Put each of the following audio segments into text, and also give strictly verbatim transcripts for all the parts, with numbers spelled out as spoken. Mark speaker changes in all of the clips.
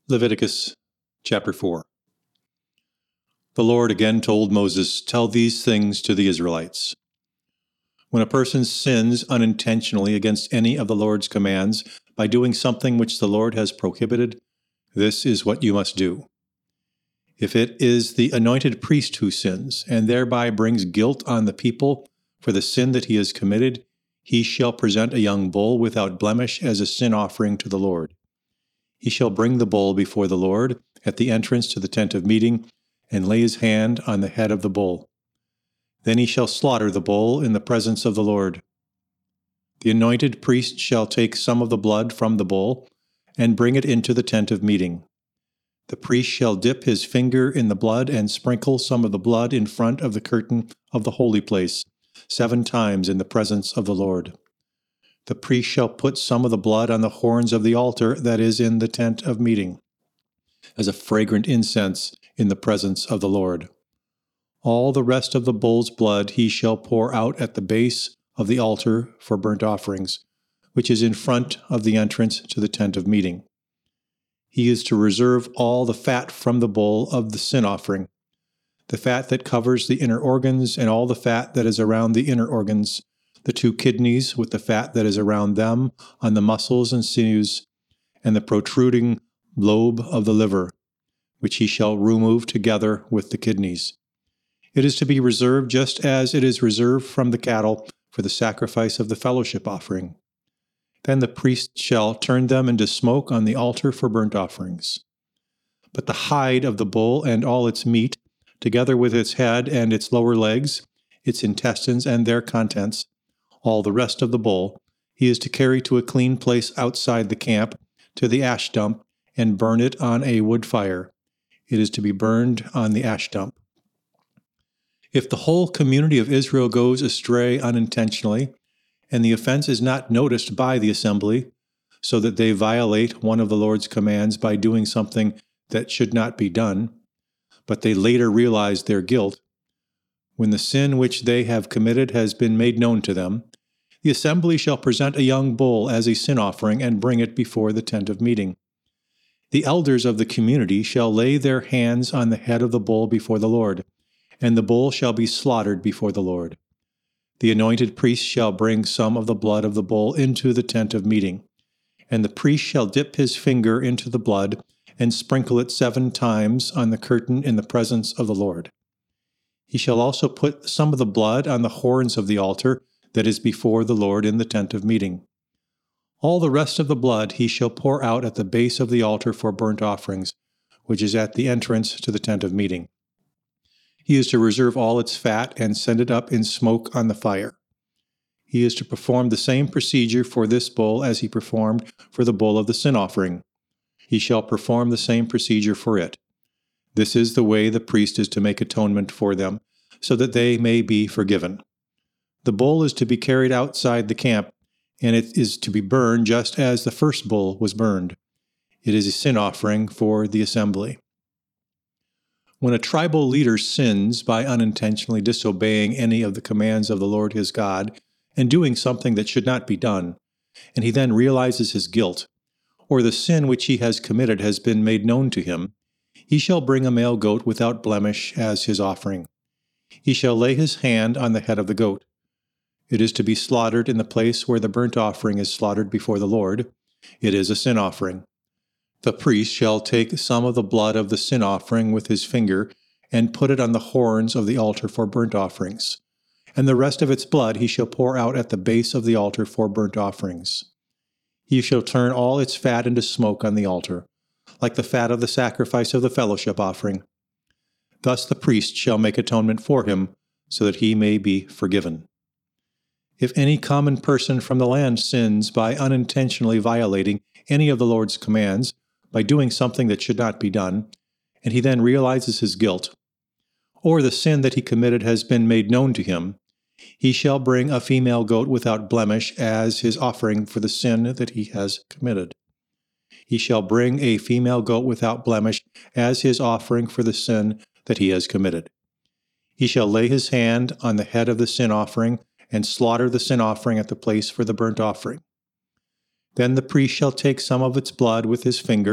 Speaker 1: Leviticus chapter four. The Lord again told Moses, "Tell these things to the Israelites. When a person sins unintentionally against any of the Lord's commands by doing something which the Lord has prohibited, this is what you must do. If it is the anointed priest who sins, and thereby brings guilt on the people for the sin that he has committed, he shall present a young bull without blemish as a sin offering to the Lord. He shall bring the bull before the Lord at the entrance to the tent of meeting, and lay his hand on the head of the bull. Then he shall slaughter the bull in the presence of the Lord. The anointed priest shall take some of the blood from the bull, and bring it into the tent of meeting. The priest shall dip his finger in the blood and sprinkle some of the blood in front of the curtain of the holy place, seven times in the presence of the Lord. The priest shall put some of the blood on the horns of the altar that is in the tent of meeting, as a fragrant incense in the presence of the Lord. All the rest of the bull's blood he shall pour out at the base of the altar for burnt offerings, which is in front of the entrance to the tent of meeting. He is to reserve all the fat from the bull of the sin offering, the fat that covers the inner organs and all the fat that is around the inner organs, the two kidneys with the fat that is around them on the muscles and sinews, and the protruding lobe of the liver, which he shall remove together with the kidneys. It is to be reserved just as it is reserved from the cattle for the sacrifice of the fellowship offering. Then the priest shall turn them into smoke on the altar for burnt offerings. But the hide of the bull and all its meat, together with its head and its lower legs, its intestines and their contents, all the rest of the bull, he is to carry to a clean place outside the camp, to the ash dump, and burn it on a wood fire. It is to be burned on the ash dump. If the whole community of Israel goes astray unintentionally, and the offense is not noticed by the assembly, so that they violate one of the Lord's commands by doing something that should not be done, but they later realize their guilt, when the sin which they have committed has been made known to them, the assembly shall present a young bull as a sin offering and bring it before the tent of meeting. The elders of the community shall lay their hands on the head of the bull before the Lord, and the bull shall be slaughtered before the Lord. The anointed priest shall bring some of the blood of the bull into the tent of meeting, and the priest shall dip his finger into the blood and sprinkle it seven times on the curtain in the presence of the Lord. He shall also put some of the blood on the horns of the altar that is before the Lord in the tent of meeting. All the rest of the blood he shall pour out at the base of the altar for burnt offerings, which is at the entrance to the tent of meeting. He is to reserve all its fat and send it up in smoke on the fire. He is to perform the same procedure for this bull as he performed for the bull of the sin offering. He shall perform the same procedure for it. This is the way the priest is to make atonement for them, so that they may be forgiven. The bull is to be carried outside the camp, and it is to be burned just as the first bull was burned. It is a sin offering for the assembly. When a tribal leader sins by unintentionally disobeying any of the commands of the Lord his God and doing something that should not be done, and he then realizes his guilt, or the sin which he has committed has been made known to him, he shall bring a male goat without blemish as his offering. He shall lay his hand on the head of the goat. It is to be slaughtered in the place where the burnt offering is slaughtered before the Lord. It is a sin offering. The priest shall take some of the blood of the sin offering with his finger and put it on the horns of the altar for burnt offerings, and the rest of its blood he shall pour out at the base of the altar for burnt offerings. He shall turn all its fat into smoke on the altar, like the fat of the sacrifice of the fellowship offering. Thus the priest shall make atonement for him, so that he may be forgiven. If any common person from the land sins by unintentionally violating any of the Lord's commands, by doing something that should not be done, and he then realizes his guilt, or the sin that he committed has been made known to him, he shall bring a female goat without blemish as his offering for the sin that he has committed. He shall bring a female goat without blemish as his offering for the sin that he has committed. He shall lay his hand on the head of the sin offering and slaughter the sin offering at the place for the burnt offering. Then the priest shall take some of its blood with his finger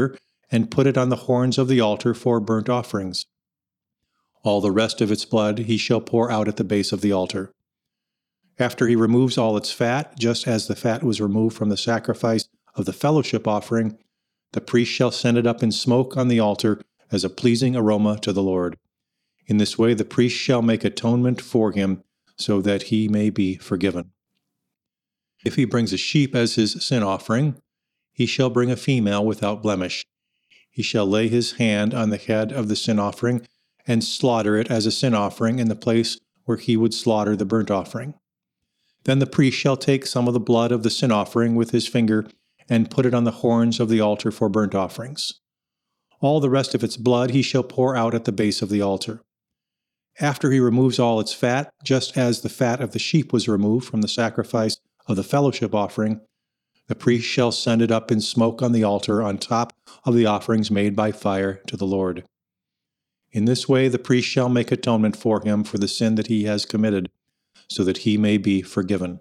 Speaker 1: and put it on the horns of the altar for burnt offerings. All the rest of its blood he shall pour out at the base of the altar. After he removes all its fat, just as the fat was removed from the sacrifice of the fellowship offering, the priest shall send it up in smoke on the altar as a pleasing aroma to the Lord. In this way the priest shall make atonement for him, so that he may be forgiven. If he brings a sheep as his sin offering, he shall bring a female without blemish. He shall lay his hand on the head of the sin offering and slaughter it as a sin offering in the place where he would slaughter the burnt offering. Then the priest shall take some of the blood of the sin offering with his finger and put it on the horns of the altar for burnt offerings. All the rest of its blood he shall pour out at the base of the altar. After he removes all its fat, just as the fat of the sheep was removed from the sacrifice of the fellowship offering, the priest shall send it up in smoke on the altar on top of the offerings made by fire to the Lord. In this way the priest shall make atonement for him for the sin that he has committed, so that he may be forgiven.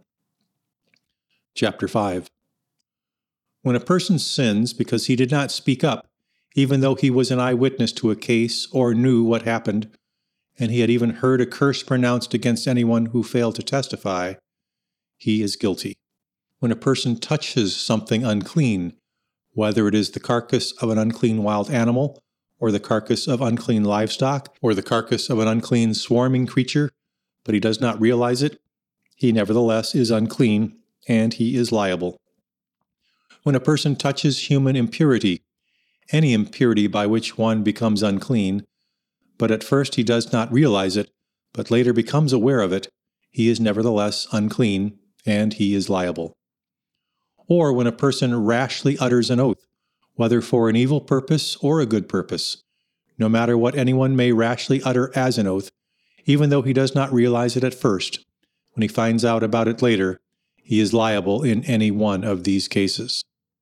Speaker 1: Chapter five. When a person sins because he did not speak up, even though he was an eyewitness to a case or knew what happened, and he had even heard a curse pronounced against anyone who failed to testify, he is guilty. When a person touches something unclean, whether it is the carcass of an unclean wild animal, or the carcass of unclean livestock, or the carcass of an unclean swarming creature, but he does not realize it, he nevertheless is unclean, and he is liable. When a person touches human impurity, any impurity by which one becomes unclean, but at first he does not realize it, but later becomes aware of it, he is nevertheless unclean, and he is liable. Or when a person rashly utters an oath, whether for an evil purpose or a good purpose, no matter what anyone may rashly utter as an oath, even though he does not realize it at first, when he finds out about it later, he is liable in any one of these cases.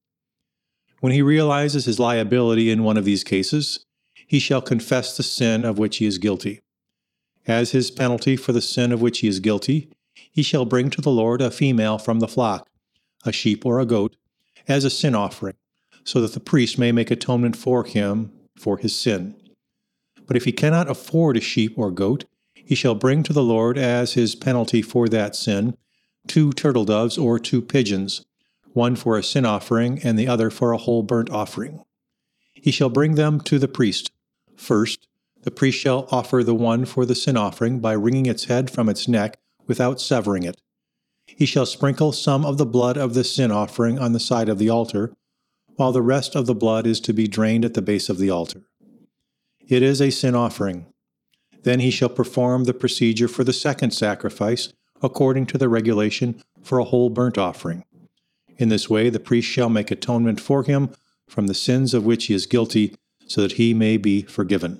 Speaker 1: When he realizes his liability in one of these cases, he shall confess the sin of which he is guilty. As his penalty for the sin of which he is guilty, he shall bring to the Lord a female from the flock, a sheep or a goat, as a sin offering, so that the priest may make atonement for him for his sin. But if he cannot afford a sheep or goat, he shall bring to the Lord as his penalty for that sin two turtle doves or two pigeons, one for a sin offering and the other for a whole burnt offering. He shall bring them to the priest. First, the priest shall offer the one for the sin offering by wringing its head from its neck without severing it. He shall sprinkle some of the blood of the sin offering on the side of the altar, while the rest of the blood is to be drained at the base of the altar. It is a sin offering. Then he shall perform the procedure for the second sacrifice, according to the regulation for a whole burnt offering. In this way the priest shall make atonement for him from the sins of which he is guilty, so that he may be forgiven.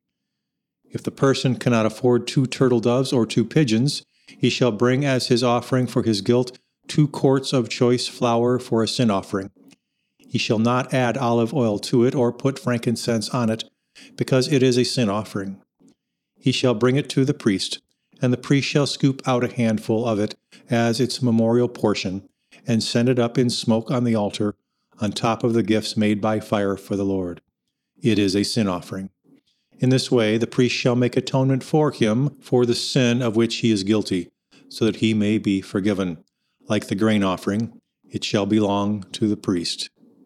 Speaker 1: If the person cannot afford two turtle doves or two pigeons, he shall bring as his offering for his guilt two quarts of choice flour for a sin offering. He shall not add olive oil to it or put frankincense on it, because it is a sin offering. He shall bring it to the priest, and the priest shall scoop out a handful of it as its memorial portion, and send it up in smoke on the altar, on top of the gifts made by fire for the Lord. It is a sin offering. In this way the priest shall make atonement for him for the sin of which he is guilty, so that he may be forgiven. Like the grain offering, it shall belong to the priest.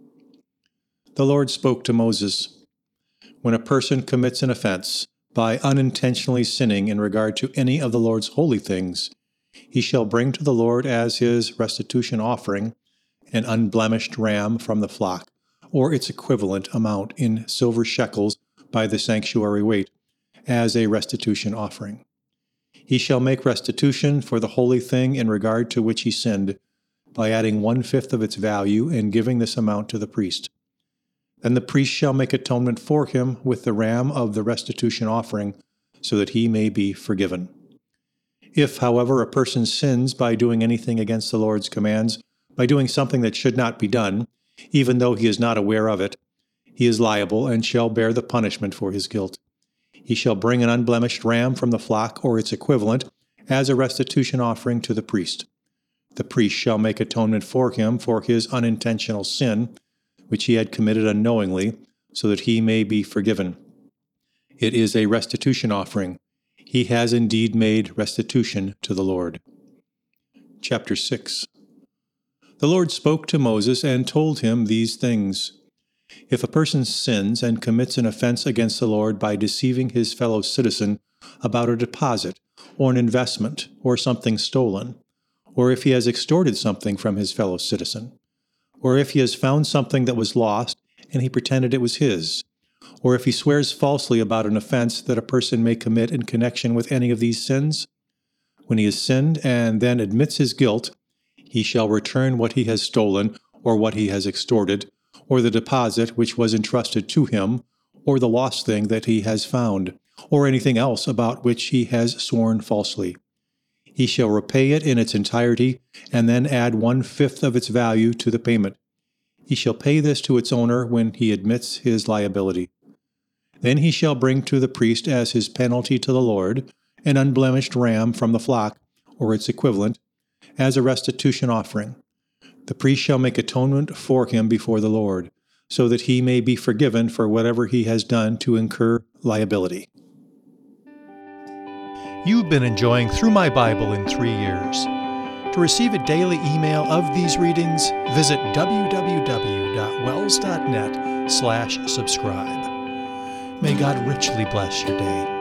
Speaker 1: The Lord spoke to Moses, "When a person commits an offense by unintentionally sinning in regard to any of the Lord's holy things, he shall bring to the Lord as his restitution offering an unblemished ram from the flock, or its equivalent amount in silver shekels by the sanctuary weight, as a restitution offering. He shall make restitution for the holy thing in regard to which he sinned, by adding one-fifth of its value and giving this amount to the priest. Then the priest shall make atonement for him with the ram of the restitution offering, so that he may be forgiven. If, however, a person sins by doing anything against the Lord's commands, by doing something that should not be done, even though he is not aware of it, he is liable and shall bear the punishment for his guilt. He shall bring an unblemished ram from the flock or its equivalent as a restitution offering to the priest. The priest shall make atonement for him for his unintentional sin, which he had committed unknowingly, so that he may be forgiven. It is a restitution offering. He has indeed made restitution to the Lord. Chapter six. The Lord spoke to Moses and told him these things. If a person sins and commits an offense against the Lord by deceiving his fellow citizen about a deposit or an investment or something stolen, or if he has extorted something from his fellow citizen, or if he has found something that was lost and he pretended it was his, or if he swears falsely about an offense that a person may commit in connection with any of these sins, when he has sinned and then admits his guilt, he shall return what he has stolen or what he has extorted, or the deposit which was entrusted to him, or the lost thing that he has found, or anything else about which he has sworn falsely. He shall repay it in its entirety, and then add one-fifth of its value to the payment. He shall pay this to its owner when he admits his liability. Then he shall bring to the priest as his penalty to the Lord an unblemished ram from the flock, or its equivalent, as a restitution offering. The priest shall make atonement for him before the Lord, so that he may be forgiven for whatever he has done to incur liability.
Speaker 2: You've been enjoying Through My Bible in Three Years. To receive a daily email of these readings, visit w w w dot wells dot net slash subscribe. May God richly bless your day.